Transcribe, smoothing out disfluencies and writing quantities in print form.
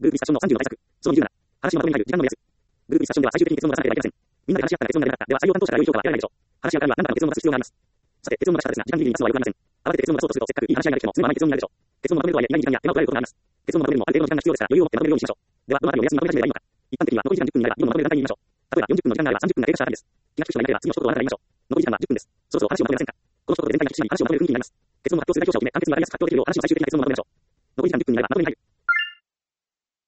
グループディスカッションの35対策。その20な。話のまとめに入る時間の目安。グループディスカッションでは最終的に結論を出さなければいけません。みんなで話し合ったら結論が出なかった。では採用担当者から良い評価は得られないでしょう。話し合うからには何らかの結論を出す必要があります。さて、結論の出し方ですが、時間切りにするのは良くありません。慌てて結論を出そうとすると、せっかくいい話し合いができても、すぐ甘い結論になるでしょう。結論をまとめるとはいえ、意外に時間や手間を取られることがあります。結論をまとめるにもある程度の時間が必要ですから、余裕を持ってまとめるようにしましょう。では、どのあたりを目安にまとめ始めればいいのか。一般的には残り時間10分になれば、議論のまとめる段階に言いましょう。例えば、40分の時間があれば30分が経過したあたりです。気が利く人がいなければ、次の一言をあなたが言いましょう。残り時間は10分です。そろそろ話をまとめませんか。この一言で全体が一致し、話をまとめる雰囲気になります。結論の発表する代表者を決め、簡潔にわかりやすく発表できるよう、話の最終的な結論をまとめましょう。